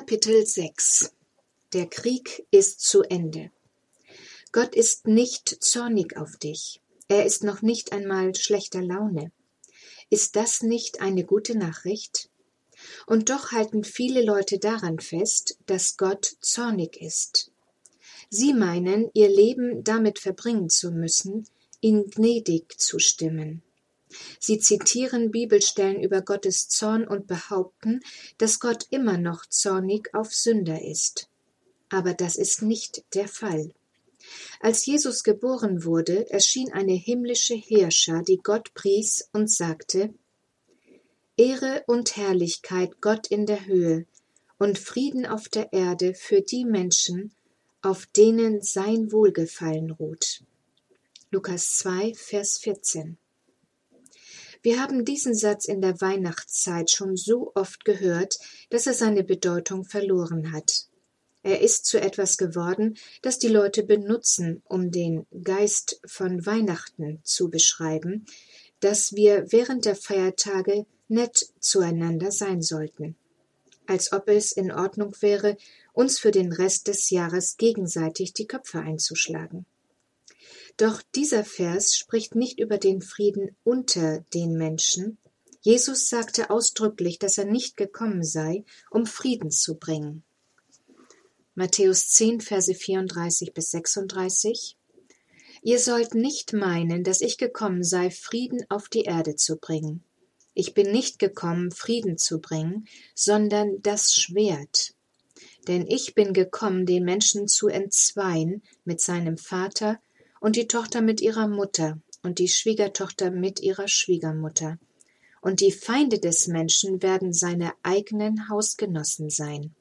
Kapitel 6 Der Krieg ist zu Ende. Gott ist nicht zornig auf dich. Er ist noch nicht einmal schlechter Laune. Ist das nicht eine gute Nachricht? Und doch halten viele Leute daran fest, dass Gott zornig ist. Sie meinen, ihr Leben damit verbringen zu müssen, ihn gnädig zu stimmen. Sie zitieren Bibelstellen über Gottes Zorn und behaupten, dass Gott immer noch zornig auf Sünder ist. Aber das ist nicht der Fall. Als Jesus geboren wurde, erschien eine himmlische Heerschar, die Gott pries und sagte: Ehre und Herrlichkeit Gott in der Höhe und Frieden auf der Erde für die Menschen, auf denen sein Wohlgefallen ruht. Lukas 2, Vers 14. Wir haben diesen Satz in der Weihnachtszeit schon so oft gehört, dass er seine Bedeutung verloren hat. Er ist zu etwas geworden, das die Leute benutzen, um den Geist von Weihnachten zu beschreiben, dass wir während der Feiertage nett zueinander sein sollten. Als ob es in Ordnung wäre, uns für den Rest des Jahres gegenseitig die Köpfe einzuschlagen. Doch dieser Vers spricht nicht über den Frieden unter den Menschen. Jesus sagte ausdrücklich, dass er nicht gekommen sei, um Frieden zu bringen. Matthäus 10, Verse 34 bis 36. Ihr sollt nicht meinen, dass ich gekommen sei, Frieden auf die Erde zu bringen. Ich bin nicht gekommen, Frieden zu bringen, sondern das Schwert. Denn ich bin gekommen, den Menschen zu entzweien mit seinem Vater und die Tochter mit ihrer Mutter und die Schwiegertochter mit ihrer Schwiegermutter. Und die Feinde des Menschen werden seine eigenen Hausgenossen sein.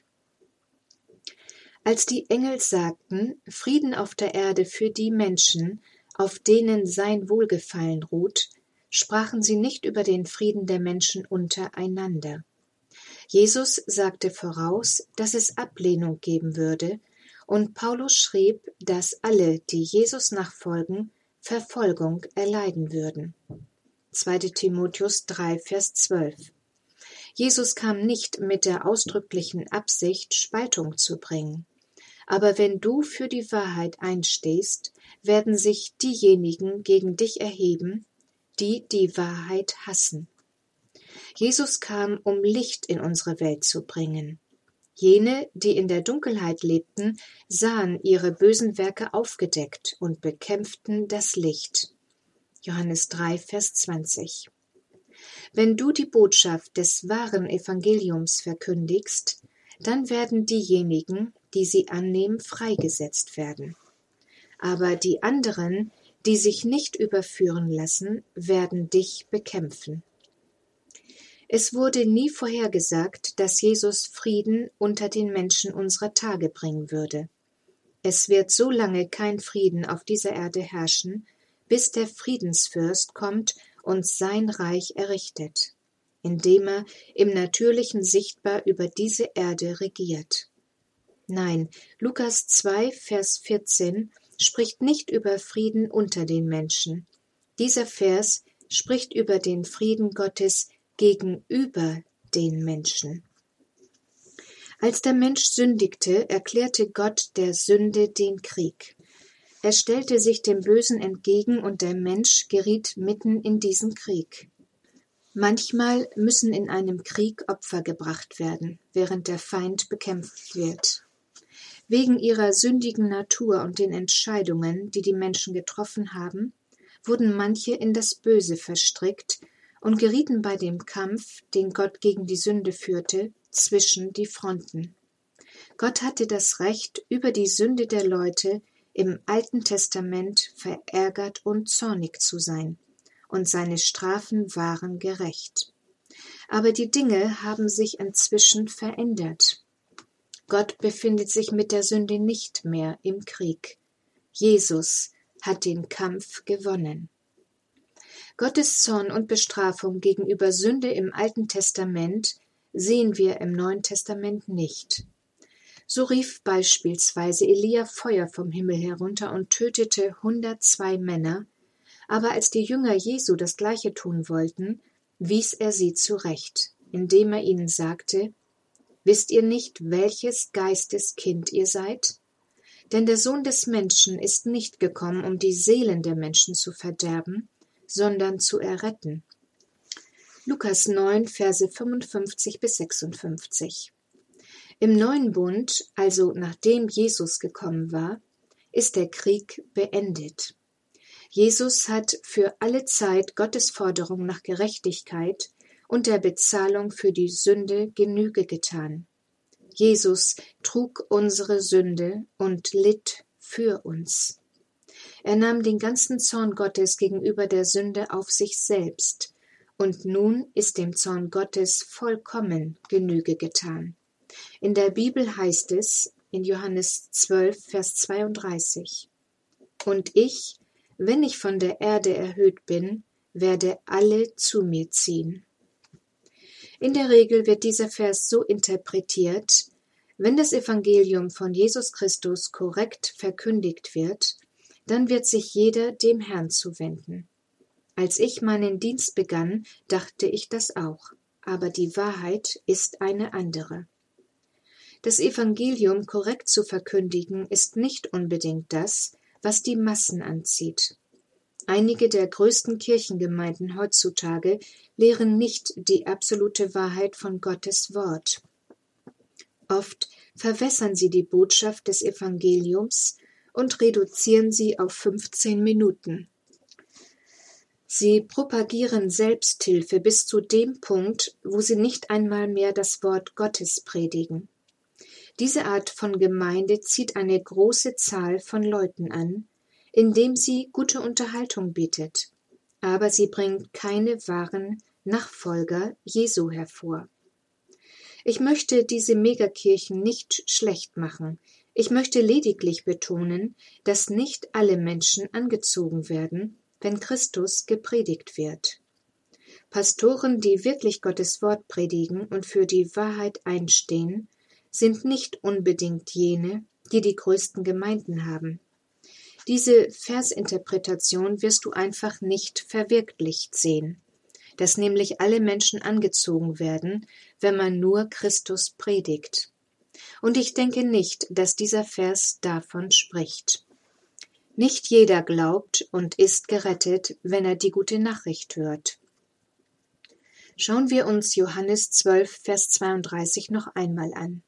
Als die Engel sagten, Frieden auf der Erde für die Menschen, auf denen sein Wohlgefallen ruht, sprachen sie nicht über den Frieden der Menschen untereinander. Jesus sagte voraus, dass es Ablehnung geben würde, und Paulus schrieb, dass alle, die Jesus nachfolgen, Verfolgung erleiden würden. 2. Timotheus 3, Vers 12. Jesus kam nicht mit der ausdrücklichen Absicht, Spaltung zu bringen. Aber wenn du für die Wahrheit einstehst, werden sich diejenigen gegen dich erheben, die die Wahrheit hassen. Jesus kam, um Licht in unsere Welt zu bringen. Jene, die in der Dunkelheit lebten, sahen ihre bösen Werke aufgedeckt und bekämpften das Licht. Johannes 3, Vers 20. Wenn du die Botschaft des wahren Evangeliums verkündigst, dann werden diejenigen, die sie annehmen, freigesetzt werden. Aber die anderen, die sich nicht überführen lassen, werden dich bekämpfen. Es wurde nie vorhergesagt, dass Jesus Frieden unter den Menschen unserer Tage bringen würde. Es wird so lange kein Frieden auf dieser Erde herrschen, bis der Friedensfürst kommt und sein Reich errichtet, indem er im Natürlichen sichtbar über diese Erde regiert. Nein, Lukas 2, Vers 14 spricht nicht über Frieden unter den Menschen. Dieser Vers spricht über den Frieden Gottes gegenüber den Menschen. Als der Mensch sündigte, erklärte Gott der Sünde den Krieg. Er stellte sich dem Bösen entgegen und der Mensch geriet mitten in diesen Krieg. Manchmal müssen in einem Krieg Opfer gebracht werden, während der Feind bekämpft wird. Wegen ihrer sündigen Natur und den Entscheidungen, die die Menschen getroffen haben, wurden manche in das Böse verstrickt und gerieten bei dem Kampf, den Gott gegen die Sünde führte, zwischen die Fronten. Gott hatte das Recht, über die Sünde der Leute im Alten Testament verärgert und zornig zu sein, und seine Strafen waren gerecht. Aber die Dinge haben sich inzwischen verändert. Gott befindet sich mit der Sünde nicht mehr im Krieg. Jesus hat den Kampf gewonnen. Gottes Zorn und Bestrafung gegenüber Sünde im Alten Testament sehen wir im Neuen Testament nicht. So rief beispielsweise Elia Feuer vom Himmel herunter und tötete 102 Männer, aber als die Jünger Jesu das Gleiche tun wollten, wies er sie zurecht, indem er ihnen sagte: Wisst ihr nicht, welches Geistes Kind ihr seid? Denn der Sohn des Menschen ist nicht gekommen, um die Seelen der Menschen zu verderben, sondern zu erretten. Lukas 9, Verse 55 bis 56. Im neuen Bund, also nachdem Jesus gekommen war, ist der Krieg beendet. Jesus hat für alle Zeit Gottes Forderung nach Gerechtigkeit und der Bezahlung für die Sünde Genüge getan. Jesus trug unsere Sünde und litt für uns. Er nahm den ganzen Zorn Gottes gegenüber der Sünde auf sich selbst, und nun ist dem Zorn Gottes vollkommen Genüge getan. In der Bibel heißt es in Johannes 12, Vers 32: Und ich, wenn ich von der Erde erhöht bin, werde alle zu mir ziehen. In der Regel wird dieser Vers so interpretiert: Wenn das Evangelium von Jesus Christus korrekt verkündigt wird, dann wird sich jeder dem Herrn zuwenden. Als ich meinen Dienst begann, dachte ich das auch, aber die Wahrheit ist eine andere. Das Evangelium korrekt zu verkündigen ist nicht unbedingt das, was die Massen anzieht. Einige der größten Kirchengemeinden heutzutage lehren nicht die absolute Wahrheit von Gottes Wort. Oft verwässern sie die Botschaft des Evangeliums und reduzieren sie auf 15 Minuten. Sie propagieren Selbsthilfe bis zu dem Punkt, wo sie nicht einmal mehr das Wort Gottes predigen. Diese Art von Gemeinde zieht eine große Zahl von Leuten an, indem sie gute Unterhaltung bietet, aber sie bringt keine wahren Nachfolger Jesu hervor. Ich möchte diese Megakirchen nicht schlecht machen. Ich möchte lediglich betonen, dass nicht alle Menschen angezogen werden, wenn Christus gepredigt wird. Pastoren, die wirklich Gottes Wort predigen und für die Wahrheit einstehen, sind nicht unbedingt jene, die die größten Gemeinden haben. Diese Versinterpretation wirst du einfach nicht verwirklicht sehen, dass nämlich alle Menschen angezogen werden, wenn man nur Christus predigt. Und ich denke nicht, dass dieser Vers davon spricht. Nicht jeder glaubt und ist gerettet, wenn er die gute Nachricht hört. Schauen wir uns Johannes 12, Vers 32 noch einmal an.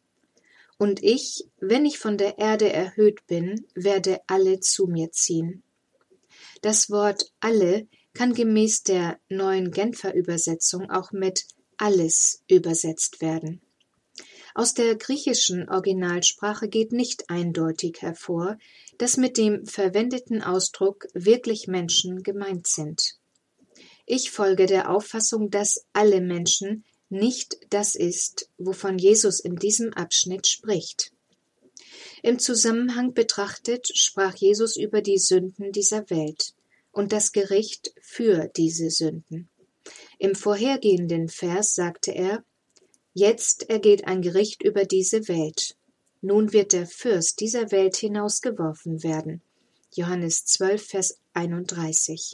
Und ich, wenn ich von der Erde erhöht bin, werde alle zu mir ziehen. Das Wort alle kann gemäß der neuen Genfer Übersetzung auch mit alles übersetzt werden. Aus der griechischen Originalsprache geht nicht eindeutig hervor, dass mit dem verwendeten Ausdruck wirklich Menschen gemeint sind. Ich folge der Auffassung, dass alle Menschen nicht das ist, wovon Jesus in diesem Abschnitt spricht. Im Zusammenhang betrachtet sprach Jesus über die Sünden dieser Welt und das Gericht für diese Sünden. Im vorhergehenden Vers sagte er: Jetzt ergeht ein Gericht über diese Welt. Nun wird der Fürst dieser Welt hinausgeworfen werden. Johannes 12, Vers 31.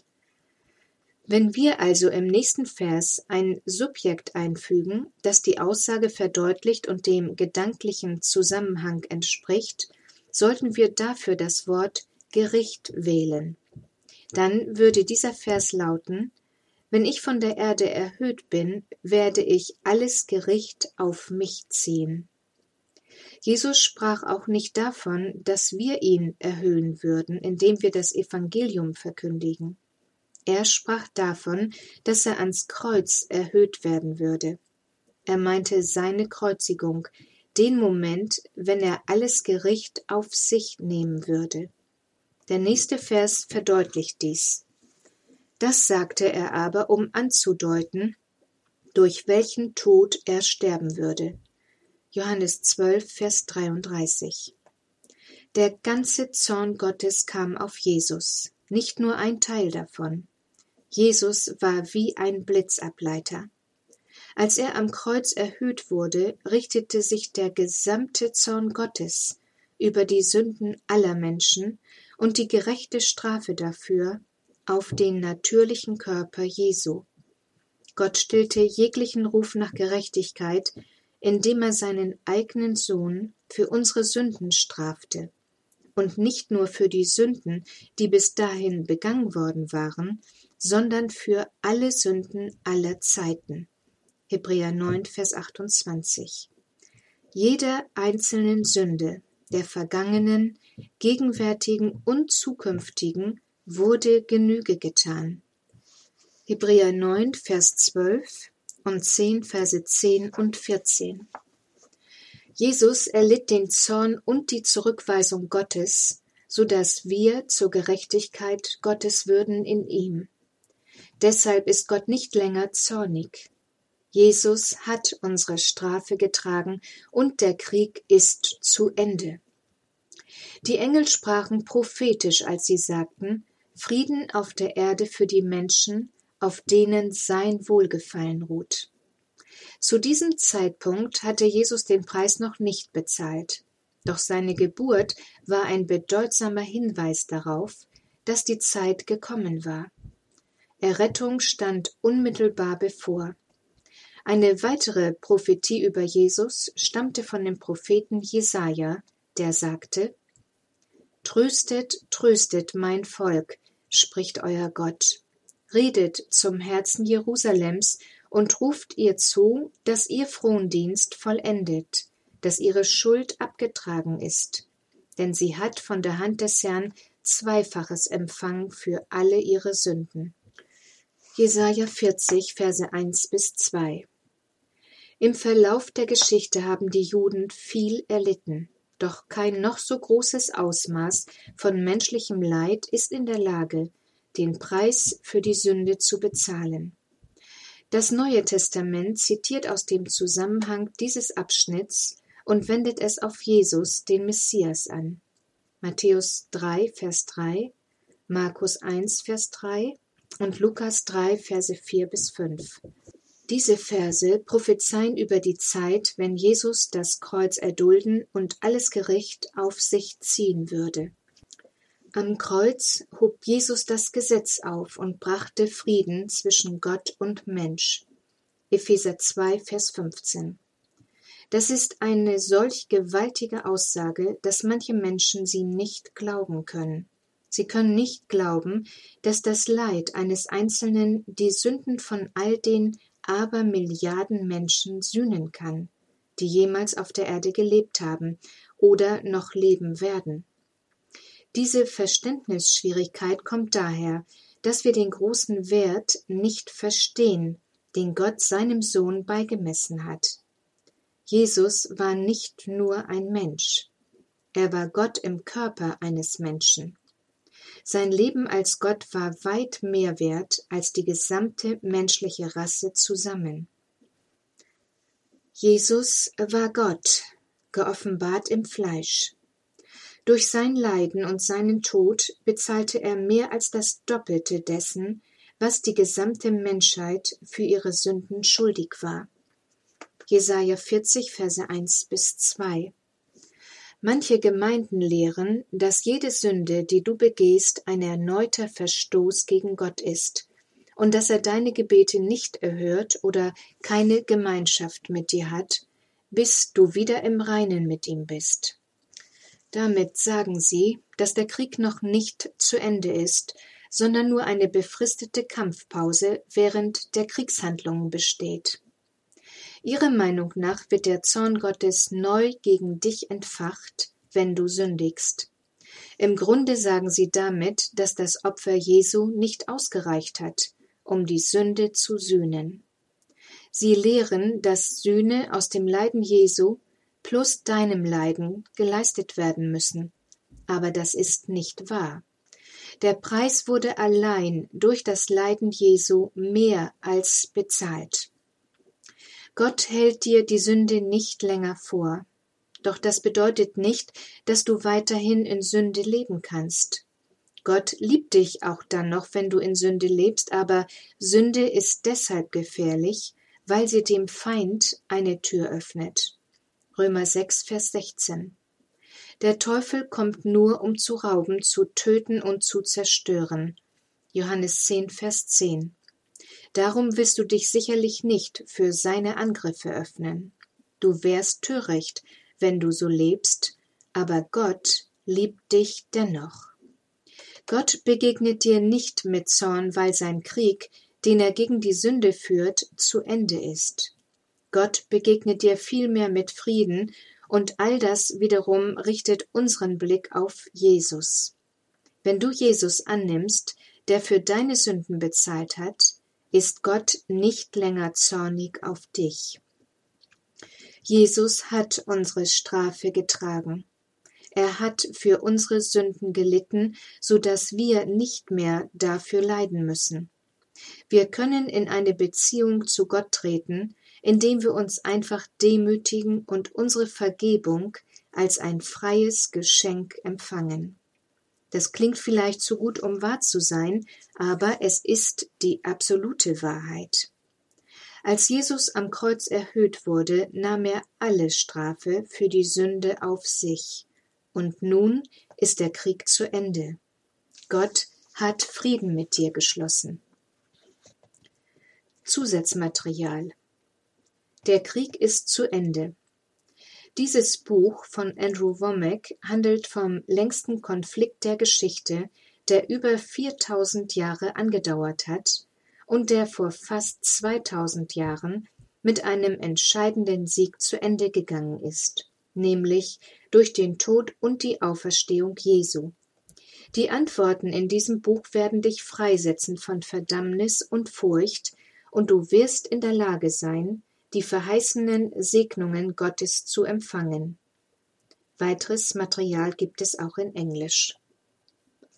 Wenn wir also im nächsten Vers ein Subjekt einfügen, das die Aussage verdeutlicht und dem gedanklichen Zusammenhang entspricht, sollten wir dafür das Wort Gericht wählen. Dann würde dieser Vers lauten: Wenn ich von der Erde erhöht bin, werde ich alles Gericht auf mich ziehen. Jesus sprach auch nicht davon, dass wir ihn erhöhen würden, indem wir das Evangelium verkündigen. Er sprach davon, dass er ans Kreuz erhöht werden würde. Er meinte seine Kreuzigung, den Moment, wenn er alles Gericht auf sich nehmen würde. Der nächste Vers verdeutlicht dies. Das sagte er aber, um anzudeuten, durch welchen Tod er sterben würde. Johannes 12, Vers 33. Der ganze Zorn Gottes kam auf Jesus, nicht nur ein Teil davon. Jesus war wie ein Blitzableiter. Als er am Kreuz erhöht wurde, richtete sich der gesamte Zorn Gottes über die Sünden aller Menschen und die gerechte Strafe dafür auf den natürlichen Körper Jesu. Gott stillte jeglichen Ruf nach Gerechtigkeit, indem er seinen eigenen Sohn für unsere Sünden strafte. Und nicht nur für die Sünden, die bis dahin begangen worden waren, sondern für alle Sünden aller Zeiten. Hebräer 9, Vers 28. Jeder einzelnen Sünde, der vergangenen, gegenwärtigen und zukünftigen, wurde Genüge getan. Hebräer 9, Vers 12 und 10, Verse 10 und 14. Jesus erlitt den Zorn und die Zurückweisung Gottes, so dass wir zur Gerechtigkeit Gottes würden in ihm. Deshalb ist Gott nicht länger zornig. Jesus hat unsere Strafe getragen und der Krieg ist zu Ende. Die Engel sprachen prophetisch, als sie sagten: Frieden auf der Erde für die Menschen, auf denen sein Wohlgefallen ruht. Zu diesem Zeitpunkt hatte Jesus den Preis noch nicht bezahlt, doch seine Geburt war ein bedeutsamer Hinweis darauf, dass die Zeit gekommen war. Errettung stand unmittelbar bevor. Eine weitere Prophetie über Jesus stammte von dem Propheten Jesaja, der sagte: Tröstet, tröstet mein Volk, spricht euer Gott. Redet zum Herzen Jerusalems und ruft ihr zu, dass ihr Frondienst vollendet, dass ihre Schuld abgetragen ist. Denn sie hat von der Hand des Herrn Zweifaches empfangen für alle ihre Sünden. Jesaja 40, Verse 1 bis 2. Im Verlauf der Geschichte haben die Juden viel erlitten, doch kein noch so großes Ausmaß von menschlichem Leid ist in der Lage, den Preis für die Sünde zu bezahlen. Das Neue Testament zitiert aus dem Zusammenhang dieses Abschnitts und wendet es auf Jesus, den Messias, an. Matthäus 3, Vers 3, Markus 1, Vers 3 und Lukas 3, Verse 4 bis 5. Diese Verse prophezeien über die Zeit, wenn Jesus das Kreuz erdulden und alles Gericht auf sich ziehen würde. Am Kreuz hob Jesus das Gesetz auf und brachte Frieden zwischen Gott und Mensch. Epheser 2, Vers 15. Das ist eine solch gewaltige Aussage, dass manche Menschen sie nicht glauben können. Sie können nicht glauben, dass das Leid eines Einzelnen die Sünden von all den Abermilliarden Menschen sühnen kann, die jemals auf der Erde gelebt haben oder noch leben werden. Diese Verständnisschwierigkeit kommt daher, dass wir den großen Wert nicht verstehen, den Gott seinem Sohn beigemessen hat. Jesus war nicht nur ein Mensch. Er war Gott im Körper eines Menschen. Sein Leben als Gott war weit mehr wert als die gesamte menschliche Rasse zusammen. Jesus war Gott, geoffenbart im Fleisch. Durch sein Leiden und seinen Tod bezahlte er mehr als das Doppelte dessen, was die gesamte Menschheit für ihre Sünden schuldig war. Jesaja 40, Verse 1 bis 2. Manche Gemeinden lehren, dass jede Sünde, die du begehst, ein erneuter Verstoß gegen Gott ist und dass er deine Gebete nicht erhört oder keine Gemeinschaft mit dir hat, bis du wieder im Reinen mit ihm bist. Damit sagen sie, dass der Krieg noch nicht zu Ende ist, sondern nur eine befristete Kampfpause während der Kriegshandlungen besteht. Ihrer Meinung nach wird der Zorn Gottes neu gegen dich entfacht, wenn du sündigst. Im Grunde sagen sie damit, dass das Opfer Jesu nicht ausgereicht hat, um die Sünde zu sühnen. Sie lehren, dass Sühne aus dem Leiden Jesu plus deinem Leiden geleistet werden müssen. Aber das ist nicht wahr. Der Preis wurde allein durch das Leiden Jesu mehr als bezahlt. Gott hält dir die Sünde nicht länger vor. Doch das bedeutet nicht, dass du weiterhin in Sünde leben kannst. Gott liebt dich auch dann noch, wenn du in Sünde lebst, aber Sünde ist deshalb gefährlich, weil sie dem Feind eine Tür öffnet. Römer 6, Vers 16. Der Teufel kommt nur, um zu rauben, zu töten und zu zerstören. Johannes 10, Vers 10. Darum willst du dich sicherlich nicht für seine Angriffe öffnen. Du wärst töricht, wenn du so lebst, aber Gott liebt dich dennoch. Gott begegnet dir nicht mit Zorn, weil sein Krieg, den er gegen die Sünde führt, zu Ende ist. Gott begegnet dir vielmehr mit Frieden, und all das wiederum richtet unseren Blick auf Jesus. Wenn du Jesus annimmst, der für deine Sünden bezahlt hat, ist Gott nicht länger zornig auf dich. Jesus hat unsere Strafe getragen. Er hat für unsere Sünden gelitten, so dass wir nicht mehr dafür leiden müssen. Wir können in eine Beziehung zu Gott treten, indem wir uns einfach demütigen und unsere Vergebung als ein freies Geschenk empfangen. Das klingt vielleicht zu gut, um wahr zu sein, aber es ist die absolute Wahrheit. Als Jesus am Kreuz erhöht wurde, nahm er alle Strafe für die Sünde auf sich. Und nun ist der Krieg zu Ende. Gott hat Frieden mit dir geschlossen. Zusatzmaterial. Der Krieg ist zu Ende. Dieses Buch von Andrew Wommack handelt vom längsten Konflikt der Geschichte, der über 4000 Jahre angedauert hat und der vor fast 2000 Jahren mit einem entscheidenden Sieg zu Ende gegangen ist, nämlich durch den Tod und die Auferstehung Jesu. Die Antworten in diesem Buch werden dich freisetzen von Verdammnis und Furcht, und du wirst in der Lage sein, die verheißenen Segnungen Gottes zu empfangen. Weiteres Material gibt es auch in Englisch.